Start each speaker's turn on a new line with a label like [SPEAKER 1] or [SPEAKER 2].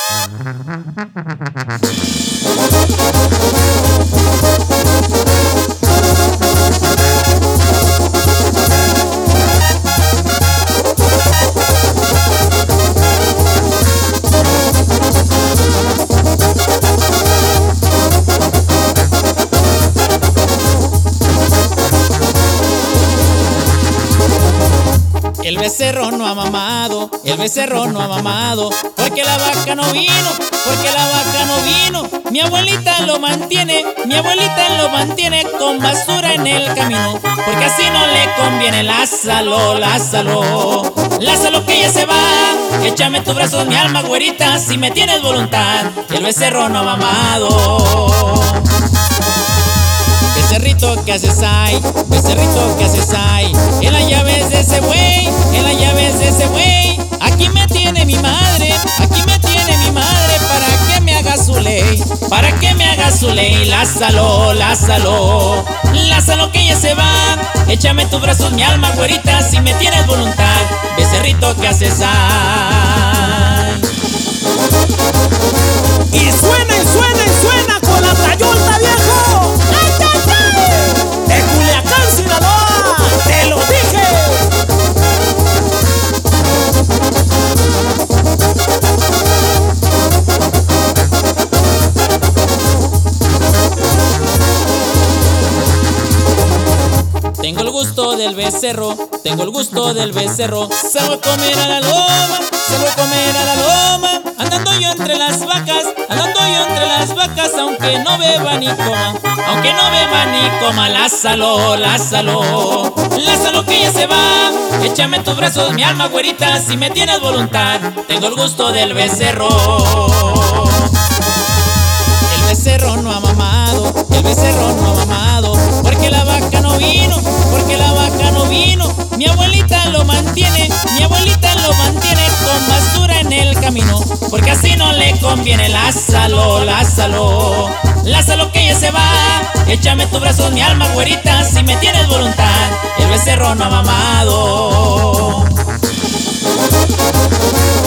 [SPEAKER 1] El becerro no ha mamado, el becerro no ha mamado, porque la vaca no vino, porque la vaca no vino. Mi abuelita lo mantiene, mi abuelita lo mantiene con basura en el camino, porque así no le conviene. Lázalo, lázalo, lázalo que ella se va. Échame tus brazos, mi alma güerita, si me tienes voluntad. El becerro no ha mamado. Becerrito, ¿qué haces ahí? Becerrito, ¿qué haces ahí? En las llaves de ese güey, en las llaves de ese güey. Aquí me tiene mi madre, aquí me tiene mi madre, para que me haga su ley, para que me haga su ley. Lázalo, lázalo, lázalo que ella se va. Échame tus brazos, mi alma güerita, si me tienes voluntad. Becerrito, ¿qué haces ahí?
[SPEAKER 2] Y suena y suena y suena con la Tayolta, viejo. De Culiacán, Sinaloa, te lo dije.
[SPEAKER 1] Tengo el gusto del becerro, tengo el gusto del becerro. Salgo a comer a la loma, salgo a comer a la loma. Andando yo entre las vacas, andando yo entre las vacas. Aunque no beba ni coma, aunque no beba ni coma. Lázalo, lázalo, lázalo que ella se va. Échame tus brazos, mi alma güerita, si me tienes voluntad. Tengo el gusto del becerro. El becerro no ha mamado, el becerro no ha mamado, porque la vaca no vino, porque la vaca no vino. Mi abuelita lo mantiene, mi abuelita lo mantiene con basura en el camino, porque así no le conviene. Lázalo, lázalo, lázalo que ella se va. Échame tus brazos, mi alma güerita, si me tienes voluntad. El becerro no ha mamado.